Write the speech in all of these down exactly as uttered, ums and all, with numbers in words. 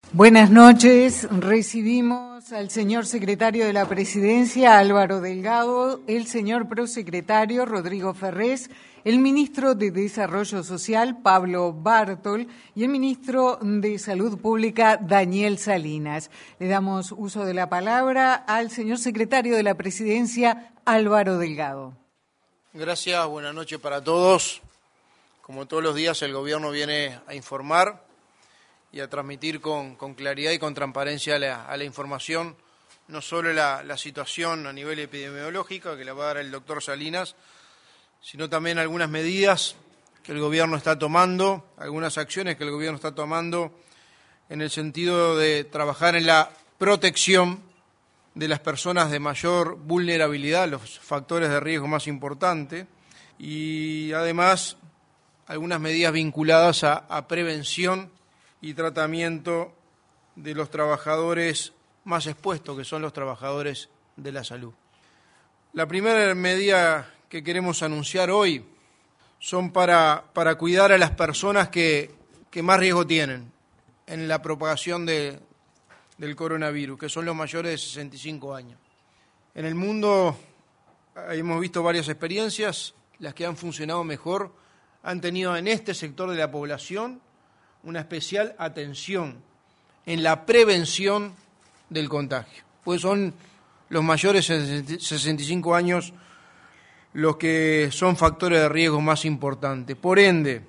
Buenas noches. Recibimos al señor secretario de la Presidencia, Álvaro Delgado, el señor prosecretario, Rodrigo Ferrés, el ministro de Desarrollo Social, Pablo Bartol, y el ministro de Salud Pública, Daniel Salinas. Le damos uso de la palabra al señor secretario de la Presidencia, Álvaro Delgado. Gracias, buenas noches para todos. Como todos los días, el gobierno viene a informar y a transmitir con, con claridad y con transparencia a la, a la información, no solo la, la situación a nivel epidemiológico, que la va a dar el doctor Salinas, sino también algunas medidas que el gobierno está tomando, algunas acciones que el gobierno está tomando en el sentido de trabajar en la protección de las personas de mayor vulnerabilidad, los factores de riesgo más importantes, y además algunas medidas vinculadas a, a prevención y tratamiento de los trabajadores más expuestos, que son los trabajadores de la salud. La primera medida que queremos anunciar hoy son para, para cuidar a las personas que, que más riesgo tienen en la propagación de, del coronavirus, que son los mayores de sesenta y cinco años. En el mundo hemos visto varias experiencias, las que han funcionado mejor han tenido en este sector de la población una especial atención en la prevención del contagio, pues son los mayores de sesenta y cinco años los que son factores de riesgo más importantes. Por ende,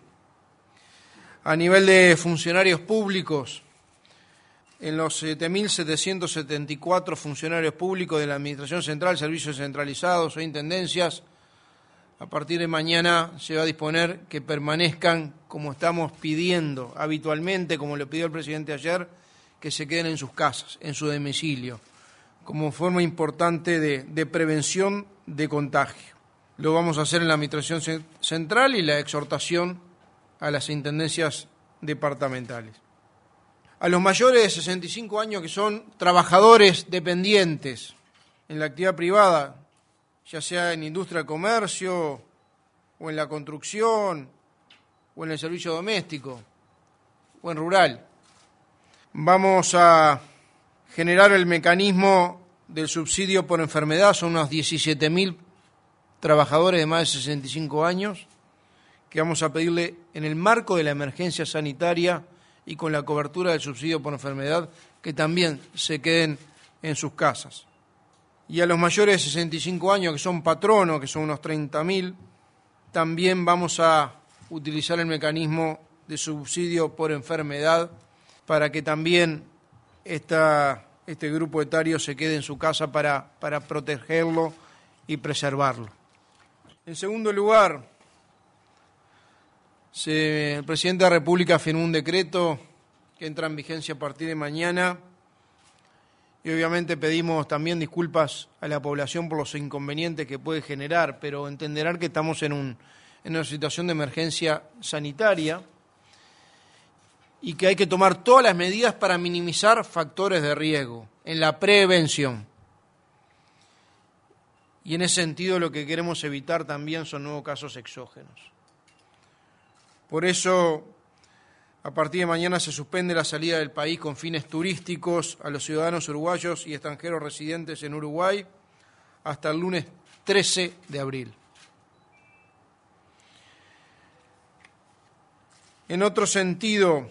a nivel de funcionarios públicos, en los siete mil setecientos setenta y cuatro funcionarios públicos de la Administración Central, servicios centralizados o intendencias, a partir de mañana se va a disponer que permanezcan, como estamos pidiendo habitualmente, como le pidió el presidente ayer, que se queden en sus casas, en su domicilio, como forma importante de, de prevención de contagio. Lo vamos a hacer en la Administración Central y la exhortación a las intendencias departamentales. A los mayores de sesenta y cinco años que son trabajadores dependientes en la actividad privada, ya sea en industria, comercio, o en la construcción, o en el servicio doméstico, o en rural. Vamos a generar el mecanismo del subsidio por enfermedad, son unos diecisiete mil trabajadores de más de sesenta y cinco años, que vamos a pedirle en el marco de la emergencia sanitaria y con la cobertura del subsidio por enfermedad, que también se queden en sus casas. Y a los mayores de sesenta y cinco años, que son patronos, que son unos treinta mil, también vamos a utilizar el mecanismo de subsidio por enfermedad para que también esta, este grupo etario se quede en su casa para, para protegerlo y preservarlo. En segundo lugar, se, el presidente de la República firmó un decreto que entra en vigencia a partir de mañana. Y obviamente pedimos también disculpas a la población por los inconvenientes que puede generar, pero entenderán que estamos en, un, en una situación de emergencia sanitaria y que hay que tomar todas las medidas para minimizar factores de riesgo en la prevención. Y en ese sentido lo que queremos evitar también son nuevos casos exógenos. Por eso, a partir de mañana se suspende la salida del país con fines turísticos a los ciudadanos uruguayos y extranjeros residentes en Uruguay hasta el lunes trece de abril. En otro sentido,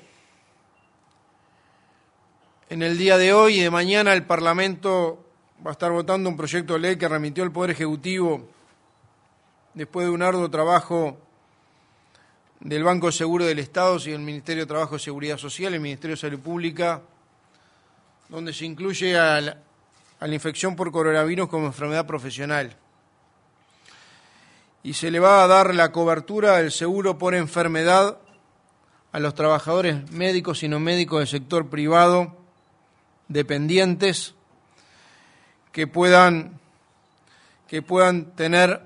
en el día de hoy y de mañana el Parlamento va a estar votando un proyecto de ley que remitió el Poder Ejecutivo después de un arduo trabajo del Banco de Seguro del Estado y el Ministerio de Trabajo y Seguridad Social, el Ministerio de Salud Pública, donde se incluye a la, a la infección por coronavirus como enfermedad profesional. Y se le va a dar la cobertura del seguro por enfermedad a los trabajadores médicos y no médicos del sector privado, dependientes, que puedan, que puedan tener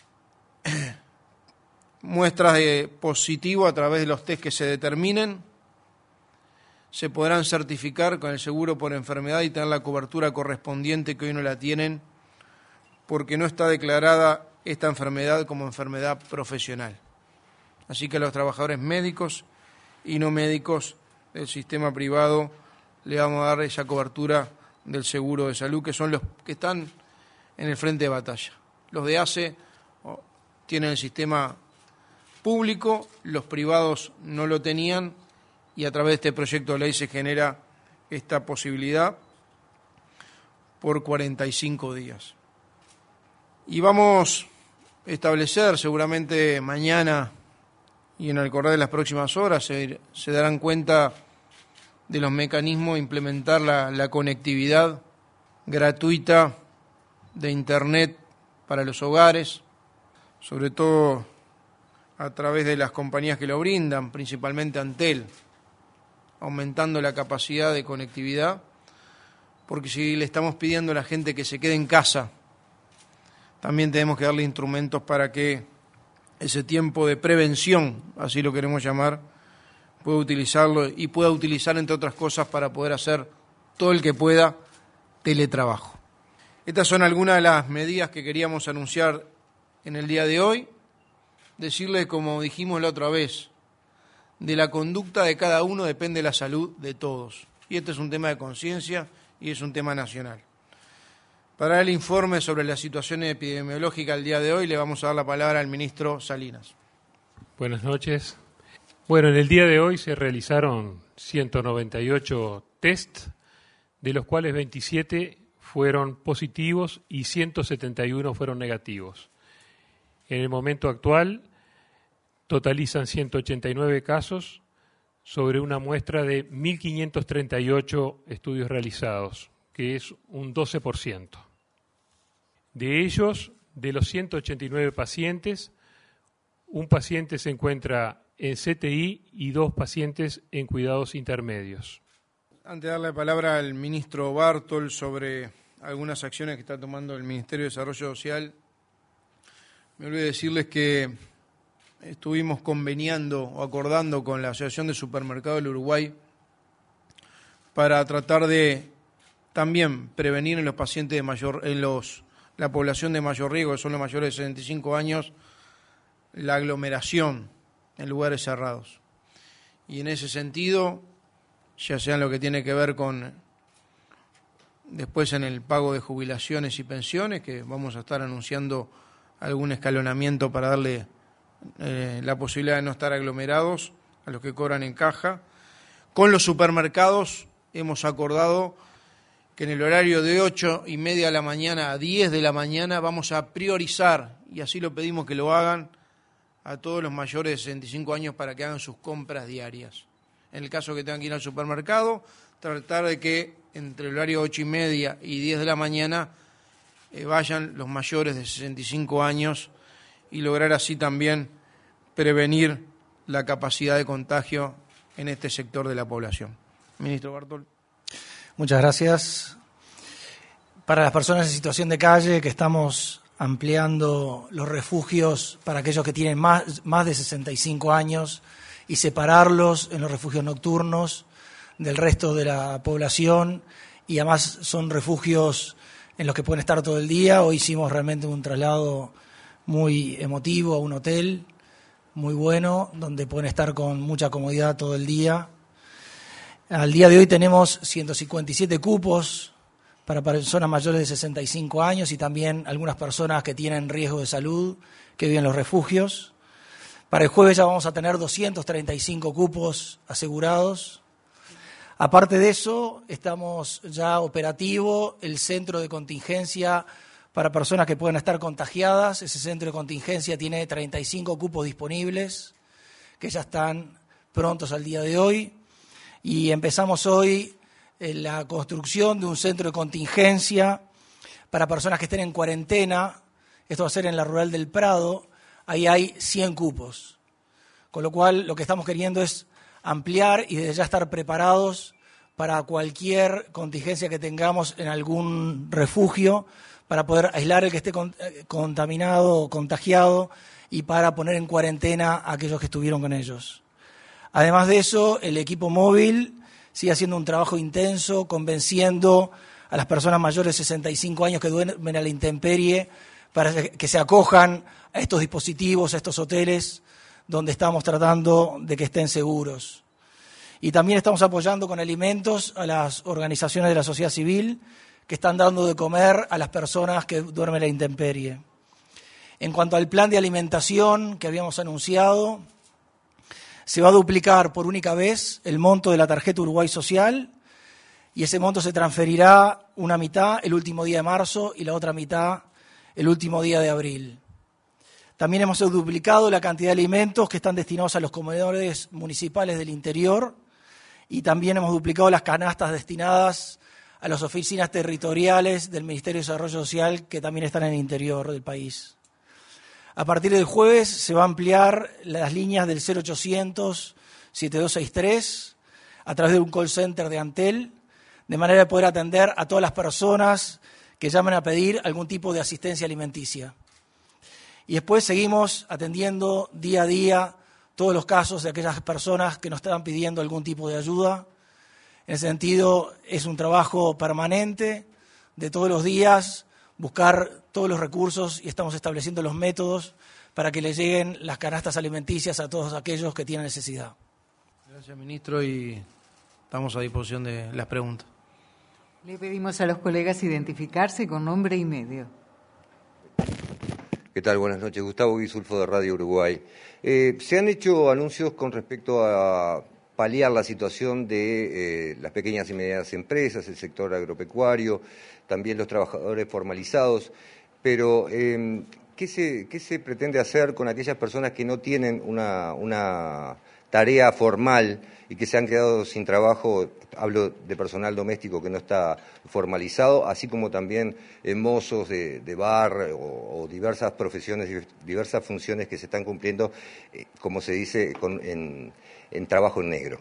muestras de positivo a través de los test que se determinen, se podrán certificar con el seguro por enfermedad y tener la cobertura correspondiente que hoy no la tienen porque no está declarada esta enfermedad como enfermedad profesional. Así que los trabajadores médicos y no médicos del sistema privado le vamos a dar esa cobertura del seguro de salud, que son los que están en el frente de batalla. Los de A C E tienen el sistema público, los privados no lo tenían, y a través de este proyecto de ley se genera esta posibilidad por cuarenta y cinco días. Y vamos a establecer, seguramente mañana y en el correr de las próximas horas, se, se darán cuenta de los mecanismos de implementar la, la conectividad gratuita de Internet para los hogares, sobre todo a través de las compañías que lo brindan, principalmente Antel, aumentando la capacidad de conectividad, porque si le estamos pidiendo a la gente que se quede en casa, también tenemos que darle instrumentos para que ese tiempo de prevención, así lo queremos llamar, pueda utilizarlo y pueda utilizar, entre otras cosas, para poder hacer todo el que pueda teletrabajo. Estas son algunas de las medidas que queríamos anunciar en el día de hoy. Decirles, como dijimos la otra vez, de la conducta de cada uno depende la salud de todos. Y este es un tema de conciencia y es un tema nacional. Para el informe sobre la situación epidemiológica el día de hoy, le vamos a dar la palabra al ministro Salinas. Buenas noches. Bueno, en el día de hoy se realizaron ciento noventa y ocho test, de los cuales veintisiete fueron positivos y ciento setenta y uno fueron negativos. En el momento actual totalizan ciento ochenta y nueve casos sobre una muestra de mil quinientos treinta y ocho estudios realizados, que es un doce por ciento. De ellos, de los ciento ochenta y nueve pacientes, un paciente se encuentra en C T I y dos pacientes en cuidados intermedios. Antes de darle la palabra al ministro Bartol sobre algunas acciones que está tomando el Ministerio de Desarrollo Social, me olvidé decirles que estuvimos conveniando o acordando con la Asociación de Supermercados del Uruguay para tratar de también prevenir en los pacientes de mayor, en los la población de mayor riesgo, que son los mayores de sesenta y cinco años, la aglomeración en lugares cerrados. Y en ese sentido, ya sea en lo que tiene que ver con después en el pago de jubilaciones y pensiones, que vamos a estar anunciando algún escalonamiento para darle eh, la posibilidad de no estar aglomerados a los que cobran en caja. Con los supermercados hemos acordado que en el horario de ocho y media de la mañana a diez de la mañana vamos a priorizar, y así lo pedimos que lo hagan, a todos los mayores de sesenta y cinco años para que hagan sus compras diarias. En el caso que tengan que ir al supermercado, tratar de que entre el horario ocho y media y diez de la mañana eh, vayan los mayores de sesenta y cinco años y lograr así también prevenir la capacidad de contagio en este sector de la población. Ministro Bartol. Muchas gracias. Para las personas en situación de calle, que estamos ampliando los refugios para aquellos que tienen más, más de sesenta y cinco años y separarlos en los refugios nocturnos del resto de la población, y además son refugios en los que pueden estar todo el día. Hoy hicimos realmente un traslado muy emotivo a un hotel muy bueno, donde pueden estar con mucha comodidad todo el día. Al día de hoy tenemos ciento cincuenta y siete cupos para personas mayores de sesenta y cinco años y también algunas personas que tienen riesgo de salud que viven en los refugios. Para el jueves ya vamos a tener doscientos treinta y cinco cupos asegurados. Aparte de eso, estamos ya operativo el centro de contingencia para personas que puedan estar contagiadas. Ese centro de contingencia tiene treinta y cinco cupos disponibles que ya están prontos al día de hoy. Y empezamos hoy en la construcción de un centro de contingencia para personas que estén en cuarentena. Esto va a ser en la Rural del Prado. Ahí hay cien cupos. Con lo cual, lo que estamos queriendo es ampliar y desde ya estar preparados para cualquier contingencia que tengamos en algún refugio, para poder aislar el que esté contaminado o contagiado y para poner en cuarentena a aquellos que estuvieron con ellos. Además de eso, el equipo móvil sigue haciendo un trabajo intenso, convenciendo a las personas mayores de sesenta y cinco años que duermen a la intemperie para que se acojan a estos dispositivos, a estos hoteles, donde estamos tratando de que estén seguros. Y también estamos apoyando con alimentos a las organizaciones de la sociedad civil que están dando de comer a las personas que duermen en la intemperie. En cuanto al plan de alimentación que habíamos anunciado, se va a duplicar por única vez el monto de la tarjeta Uruguay Social y ese monto se transferirá una mitad el último día de marzo y la otra mitad el último día de abril. También hemos duplicado la cantidad de alimentos que están destinados a los comedores municipales del interior y también hemos duplicado las canastas destinadas a las oficinas territoriales del Ministerio de Desarrollo Social que también están en el interior del país. A partir del jueves se va a ampliar las líneas del cero ochocientos, siete dos seis tres a través de un call center de Antel, de manera de poder atender a todas las personas que llamen a pedir algún tipo de asistencia alimenticia. Y después seguimos atendiendo día a día todos los casos de aquellas personas que nos están pidiendo algún tipo de ayuda. En ese sentido, es un trabajo permanente de todos los días, buscar todos los recursos y estamos estableciendo los métodos para que le lleguen las canastas alimenticias a todos aquellos que tienen necesidad. Gracias, ministro, y estamos a disposición de las preguntas. Le pedimos a los colegas identificarse con nombre y medio. ¿Qué tal? Buenas noches. Gustavo Guisulfo de Radio Uruguay. Eh, se han hecho anuncios con respecto a paliar la situación de eh, las pequeñas y medianas empresas, el sector agropecuario, también los trabajadores formalizados, pero eh, ¿qué se, qué se pretende hacer con aquellas personas que no tienen una, una tarea formal y que se han quedado sin trabajo? Hablo de personal doméstico que no está formalizado, así como también eh, mozos de, de bar o, o diversas profesiones, diversas funciones que se están cumpliendo, eh, como se dice, con, en, en trabajo en negro.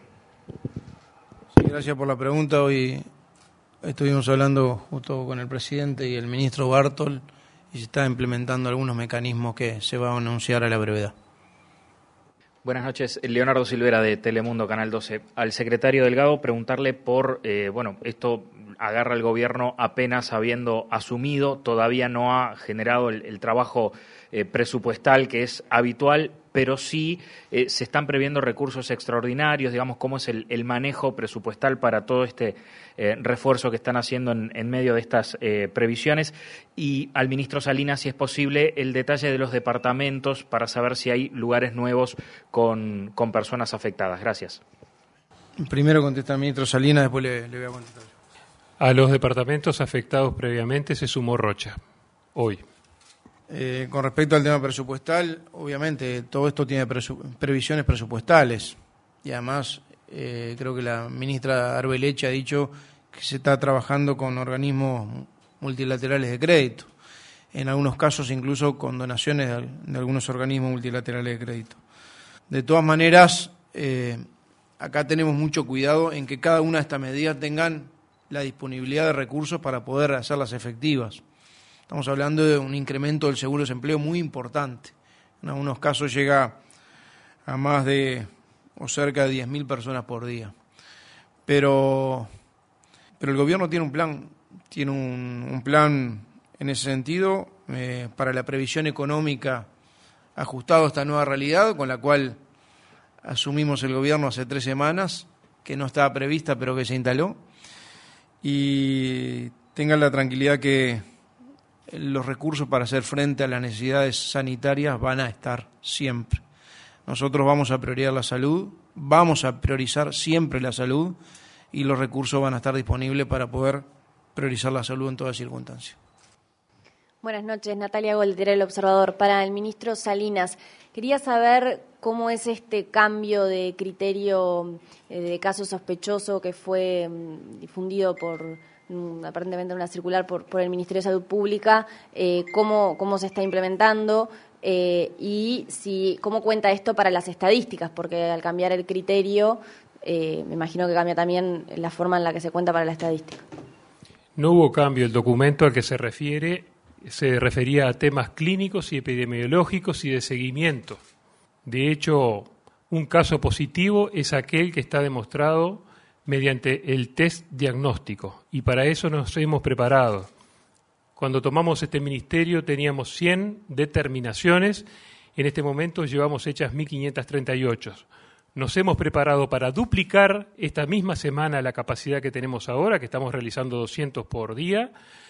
Sí, gracias por la pregunta. Hoy estuvimos hablando justo con el presidente y el ministro Bartol y se están implementando algunos mecanismos que se van a anunciar a la brevedad. Buenas noches, Leonardo Silvera de Telemundo, Canal doce. Al secretario Delgado preguntarle por, eh, bueno, esto agarra el gobierno apenas habiendo asumido, todavía no ha generado el, el trabajo eh, presupuestal que es habitual, pero sí eh, se están previendo recursos extraordinarios, digamos, cómo es el, el manejo presupuestal para todo este eh, refuerzo que están haciendo en, en medio de estas eh, previsiones. Y al ministro Salinas, si es posible, el detalle de los departamentos para saber si hay lugares nuevos con, con personas afectadas. Gracias. Primero contesta el ministro Salinas, después le, le voy a contestar. A los departamentos afectados previamente se sumó Rocha, hoy. Eh, con respecto al tema presupuestal, obviamente todo esto tiene presu- previsiones presupuestales y además eh, creo que la ministra Arbeleche ha dicho que se está trabajando con organismos multilaterales de crédito, en algunos casos incluso con donaciones de, de algunos organismos multilaterales de crédito. De todas maneras, eh, acá tenemos mucho cuidado en que cada una de estas medidas tengan la disponibilidad de recursos para poder hacerlas efectivas. Estamos hablando de un incremento del seguro de desempleo muy importante. En algunos casos llega a más de o cerca de diez mil personas por día. Pero, pero el gobierno tiene un plan, tiene un, un plan en ese sentido eh, para la previsión económica ajustado a esta nueva realidad, con la cual asumimos el gobierno hace tres semanas, que no estaba prevista pero que se instaló. Y tengan la tranquilidad que los recursos para hacer frente a las necesidades sanitarias van a estar siempre. Nosotros vamos a priorizar la salud, vamos a priorizar siempre la salud y los recursos van a estar disponibles para poder priorizar la salud en todas circunstancias. Buenas noches, Natalia Goltera, El Observador. Para el ministro Salinas, quería saber cómo es este cambio de criterio de caso sospechoso que fue difundido por aparentemente una circular por, por el Ministerio de Salud Pública, eh, cómo, cómo se está implementando eh, y si cómo cuenta esto para las estadísticas, porque al cambiar el criterio, eh, me imagino que cambia también la forma en la que se cuenta para la estadística. No hubo cambio. El documento al que se refiere se refería a temas clínicos y epidemiológicos y de seguimiento. De hecho, un caso positivo es aquel que está demostrado mediante el test diagnóstico, y para eso nos hemos preparado. Cuando tomamos este ministerio teníamos cien determinaciones, en este momento llevamos hechas mil quinientas treinta y ocho. Nos hemos preparado para duplicar esta misma semana la capacidad que tenemos ahora, que estamos realizando doscientos por día,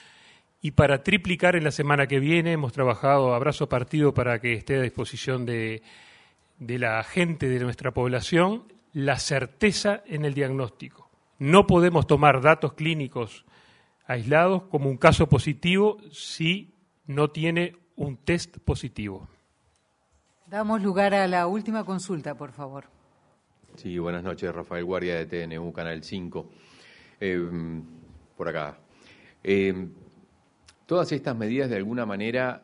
y para triplicar en la semana que viene. Hemos trabajado a brazo partido para que esté a disposición de, de la gente de nuestra población la certeza en el diagnóstico. No podemos tomar datos clínicos aislados como un caso positivo si no tiene un test positivo. Damos lugar a la última consulta, por favor. Sí, buenas noches, Rafael Guardia de T N U, Canal cinco. Eh, por acá. Eh, todas estas medidas, de alguna manera,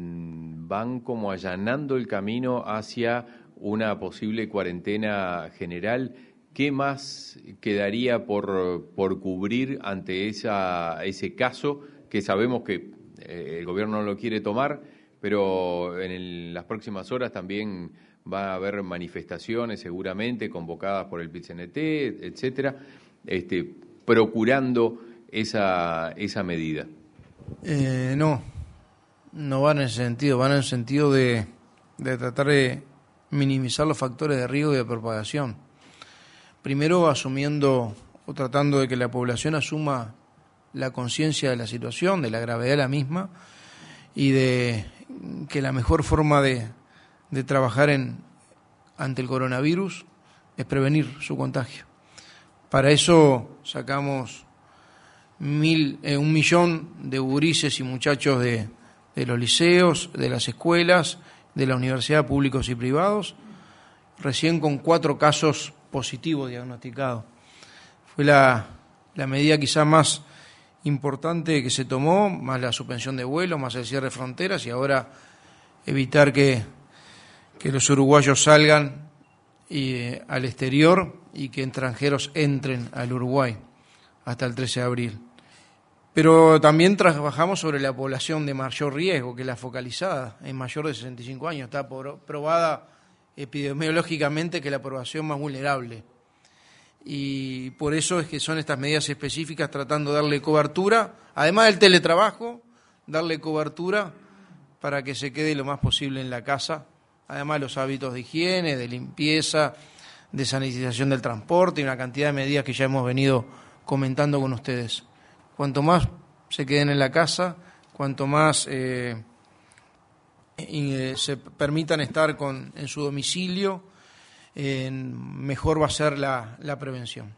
van como allanando el camino hacia una posible cuarentena general. ¿Qué más quedaría por, por cubrir ante esa, ese caso que sabemos que eh, el gobierno no lo quiere tomar, pero en el, las próximas horas también va a haber manifestaciones seguramente convocadas por el P I C N T, etcétera, este, procurando esa, esa medida? Eh, no, no van en ese sentido, van en el sentido de, de tratar de minimizar los factores de riesgo y de propagación. Primero asumiendo o tratando de que la población asuma la conciencia de la situación, de la gravedad de la misma, y de que la mejor forma de, de trabajar en, ante el coronavirus es prevenir su contagio. Para eso sacamos mil, eh, un millón de gurises y muchachos de, de los liceos, de las escuelas, de la universidad, públicos y privados, recién con cuatro casos positivos diagnosticados. Fue la, la medida quizá más importante que se tomó, más la suspensión de vuelos, más el cierre de fronteras, y ahora evitar que, que los uruguayos salgan y, eh, al exterior y que extranjeros entren al Uruguay hasta el trece de abril. Pero también trabajamos sobre la población de mayor riesgo, que es la focalizada, en mayor de sesenta y cinco años. Está probada epidemiológicamente que es la población más vulnerable. Y por eso es que son estas medidas específicas, tratando de darle cobertura, además del teletrabajo, darle cobertura para que se quede lo más posible en la casa, además los hábitos de higiene, de limpieza, de sanitización del transporte y una cantidad de medidas que ya hemos venido comentando con ustedes. Cuanto más se queden en la casa, cuanto más eh, eh, se permitan estar con, en su domicilio, eh, mejor va a ser la, la prevención.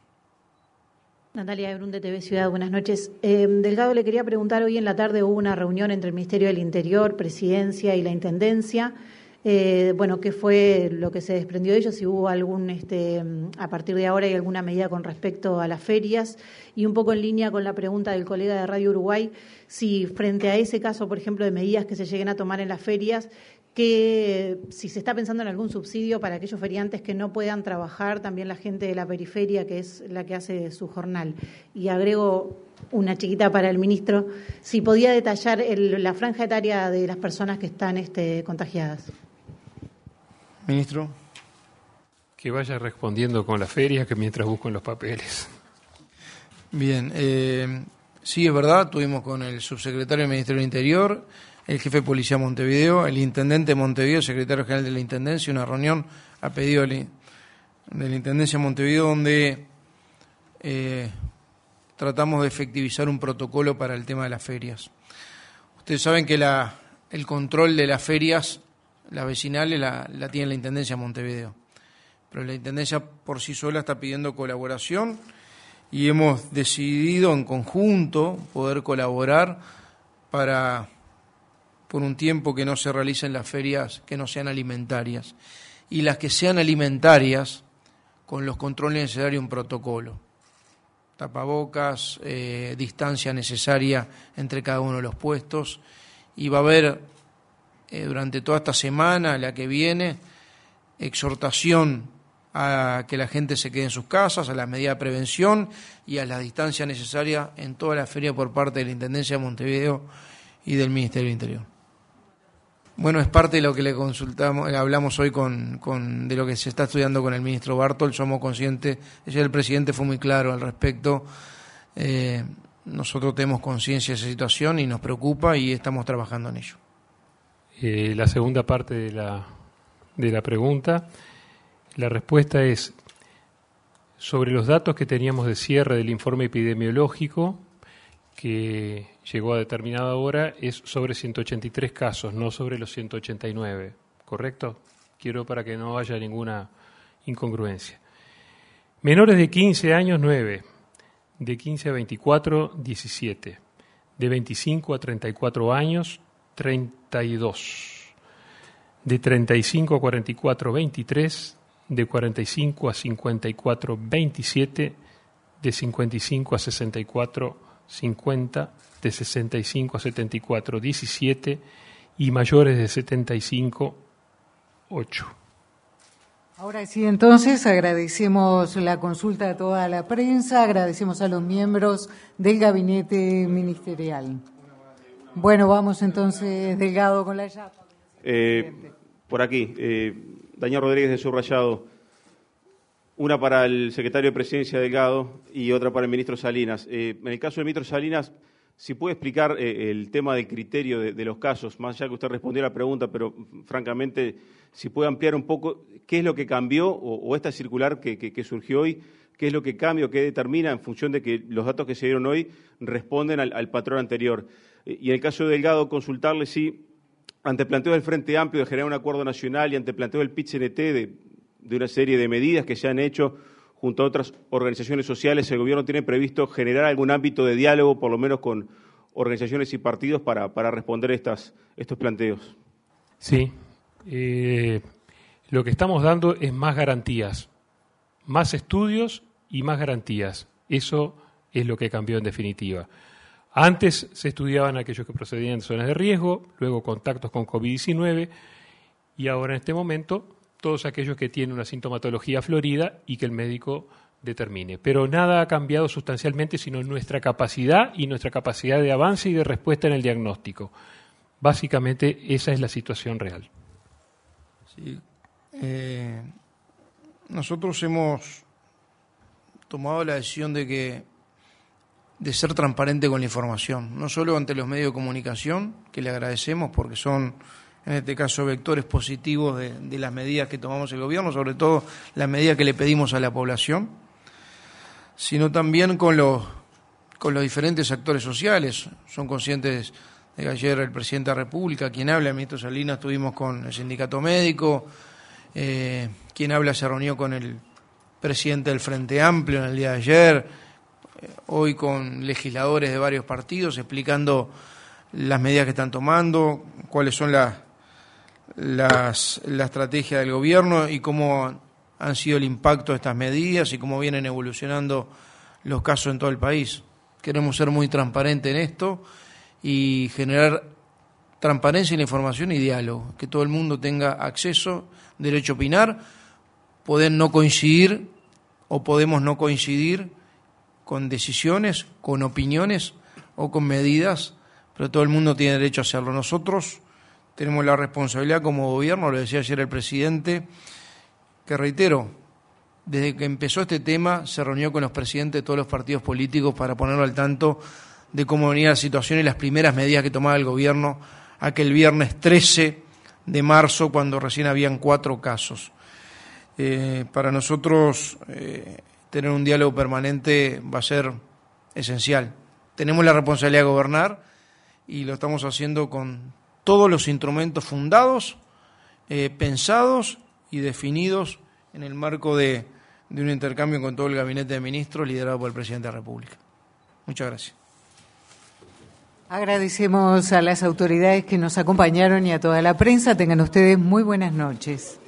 Natalia Ebrun de T V Ciudad, buenas noches. Eh, Delgado, le quería preguntar, hoy en la tarde hubo una reunión entre el Ministerio del Interior, Presidencia y la Intendencia. Eh, bueno, ¿qué fue lo que se desprendió de ellos? Si hubo algún, este, a partir de ahora hay alguna medida con respecto a las ferias, y un poco en línea con la pregunta del colega de Radio Uruguay, si frente a ese caso, por ejemplo, de medidas que se lleguen a tomar en las ferias, que si se está pensando en algún subsidio para aquellos feriantes que no puedan trabajar, también la gente de la periferia, que es la que hace su jornal. Y agrego una chiquita para el ministro, si podía detallar el, la franja etaria de las personas que están este, contagiadas. Ministro. Que vaya respondiendo con las ferias, que mientras busco en los papeles. Bien, eh, sí, es verdad, tuvimos con el subsecretario del Ministerio del Interior, el jefe de Policía de Montevideo, el intendente de Montevideo, el secretario general de la Intendencia, una reunión a pedido de la Intendencia de Montevideo donde eh, tratamos de efectivizar un protocolo para el tema de las ferias. Ustedes saben que la, el control de las ferias, las vecinales, la, la tiene la Intendencia de Montevideo, pero la Intendencia por sí sola está pidiendo colaboración y hemos decidido en conjunto poder colaborar para, por un tiempo, que no se realicen las ferias que no sean alimentarias, y las que sean alimentarias, con los controles necesarios, un protocolo, tapabocas, eh, distancia necesaria entre cada uno de los puestos, y va a haber eh, durante toda esta semana, la que viene, exhortación a que la gente se quede en sus casas, a las medidas de prevención y a la distancia necesaria en toda la feria por parte de la Intendencia de Montevideo y del Ministerio del Interior. Bueno, es parte de lo que le consultamos, hablamos hoy con, con de lo que se está estudiando con el ministro Bartol. Somos conscientes, ayer el presidente fue muy claro al respecto. Eh, nosotros tenemos conciencia de esa situación y nos preocupa y estamos trabajando en ello. Eh, la segunda parte de la, de la pregunta, La respuesta es, sobre los datos que teníamos de cierre del informe epidemiológico, que llegó a determinada hora, es sobre ciento ochenta y tres casos, no sobre los ciento ochenta y nueve, ¿correcto? Quiero para que no haya ninguna incongruencia. Menores de quince años, nueve. De quince a veinticuatro, diecisiete. De veinticinco a treinta y cuatro años, treinta y dos. De treinta y cinco a cuarenta y cuatro, veintitrés. De cuarenta y cinco a cincuenta y cuatro, veintisiete. De cincuenta y cinco a sesenta y cuatro, cincuenta. De sesenta y cinco a setenta y cuatro, diecisiete. Y mayores de setenta y cinco, ocho. Ahora sí, entonces, agradecemos la consulta a toda la prensa, agradecemos a los miembros del gabinete ministerial. Bueno, vamos entonces, Delgado, con la llave. Eh, por aquí, eh, Daniel Rodríguez de Subrayado. Una para el secretario de Presidencia, Delgado, y otra para el ministro Salinas. Eh, en el caso del ministro Salinas, si puede explicar eh, el tema del criterio de, de los casos, más allá que usted respondió a la pregunta, pero francamente, si puede ampliar un poco qué es lo que cambió o, o esta circular que, que, que surgió hoy, qué es lo que cambia o qué determina en función de que los datos que se dieron hoy responden al, al patrón anterior. Eh, y en el caso de Delgado, consultarle si, ante planteo del Frente Amplio de generar un acuerdo nacional y ante planteo del P I T C N T de, de una serie de medidas que se han hecho junto a otras organizaciones sociales, el Gobierno tiene previsto generar algún ámbito de diálogo, por lo menos con organizaciones y partidos, para, para responder estas, estos planteos. Sí. Eh, lo que estamos dando es más garantías, más estudios y más garantías. Eso es lo que cambió en definitiva. Antes se estudiaban aquellos que procedían de zonas de riesgo, luego contactos con COVID diecinueve y ahora en este momento todos aquellos que tienen una sintomatología florida y que el médico determine. Pero nada ha cambiado sustancialmente, sino nuestra capacidad y nuestra capacidad de avance y de respuesta en el diagnóstico. Básicamente esa es la situación real. Sí. Eh, nosotros hemos tomado la decisión de que de ser transparente con la información, no solo ante los medios de comunicación, que le agradecemos porque son, en este caso, vectores positivos de, de las medidas que tomamos el gobierno, sobre todo las medidas que le pedimos a la población, sino también con los, con los diferentes actores sociales. Son conscientes de que ayer el presidente de la República, quien habla, el ministro Salinas, estuvimos con el sindicato médico, eh, quien habla se reunió con el presidente del Frente Amplio en el día de ayer, eh, hoy con legisladores de varios partidos explicando las medidas que están tomando, cuáles son las, las, la estrategia del gobierno y cómo han sido el impacto de estas medidas y cómo vienen evolucionando los casos en todo el país. Queremos ser muy transparentes en esto y generar transparencia en la información y diálogo, que todo el mundo tenga acceso, derecho a opinar, poder no coincidir o podemos no coincidir con decisiones, con opiniones o con medidas, pero todo el mundo tiene derecho a hacerlo. Nosotros tenemos la responsabilidad como gobierno, lo decía ayer el presidente, que reitero, desde que empezó este tema se reunió con los presidentes de todos los partidos políticos para ponerlo al tanto de cómo venía la situación y las primeras medidas que tomaba el gobierno aquel viernes trece de marzo, cuando recién habían cuatro casos. Eh, para nosotros eh, tener un diálogo permanente va a ser esencial. Tenemos la responsabilidad de gobernar y lo estamos haciendo con todos los instrumentos fundados, eh, pensados y definidos en el marco de, de un intercambio con todo el gabinete de ministros liderado por el presidente de la República. Muchas gracias. Agradecemos a las autoridades que nos acompañaron y a toda la prensa. Tengan ustedes muy buenas noches.